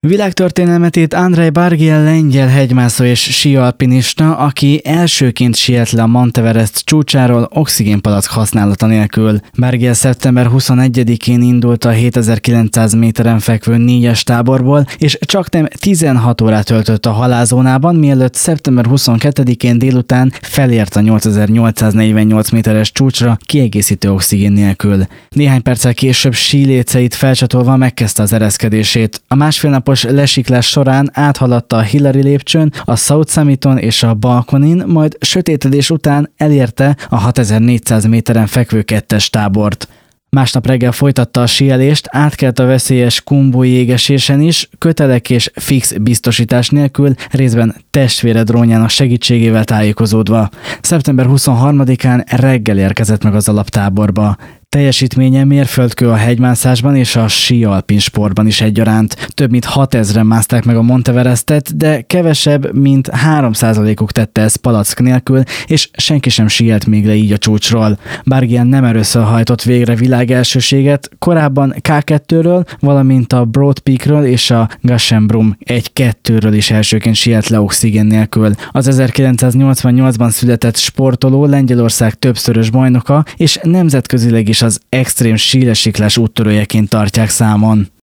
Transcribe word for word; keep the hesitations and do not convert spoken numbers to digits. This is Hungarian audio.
Világtörténelmet írt Andrej Bargiel lengyel hegymászó és síalpinista, aki elsőként siet le a Monteverest csúcsáról oxigénpalack használata nélkül. Bargiel szeptember huszonegyedikén indult a hétezer-kilencszáz méteren fekvő négyes táborból, és csaknem tizenhat órát töltött a halálzónában, mielőtt szeptember huszonkettedikén délután felért a nyolcezer-nyolcszáznegyvennyolc méteres csúcsra kiegészítő oxigén nélkül. Néhány perccel később síléceit felcsatolva megkezdte az ereszkedését. A másfél napos lesiklás során áthaladta a Hillary lépcsőn, a South Summiton és a balkonin, majd sötétedés után elérte a hatezer-négyszáz méteren fekvő kettes tábort. Másnap reggel folytatta a síelést, átkelt a veszélyes Khumbu jégesésen is, kötelek és fix biztosítás nélkül, részben testvére drónjának segítségével tájékozódva. szeptember huszonharmadikán reggel érkezett meg az alaptáborba. Teljesítménye mérföldkő a hegymászásban és a síalpin sportban is egyaránt. Több mint hatezren mászták meg a Monteverestet, de kevesebb, mint három százalékuk tette ezt palack nélkül, és senki sem síelt még le így a csúcsról. Bargiel nem először hajtott végre világelsőséget, korábban ká kettőről, valamint a Broad Peakről és a Gasherbrum egy kettőről is elsőként sielt le oxigén nélkül. Az ezerkilencszáznyolcvannyolcban született sportoló Lengyelország többszörös bajnoka, és nemzetközileg is az extrém sílesiklás úttörőjeként tartják számon.